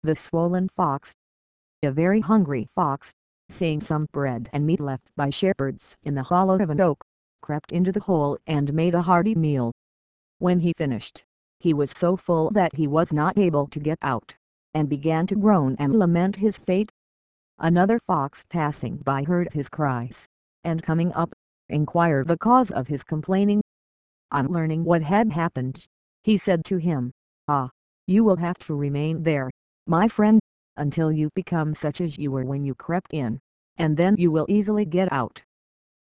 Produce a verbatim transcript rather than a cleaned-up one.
The swollen fox. A very hungry fox, seeing some bread and meat left by shepherds in the hollow of an oak, crept into the hole and made a hearty meal. When he finished, he was so full that he was not able to get out, and began to groan and lament his fate. Another fox passing by heard his cries, and coming up, inquired the cause of his complaining. On learning what had happened, he said to him, "Ah, you will have to remain there, my friend, until you become such as you were when you crept in, and then you will easily get out."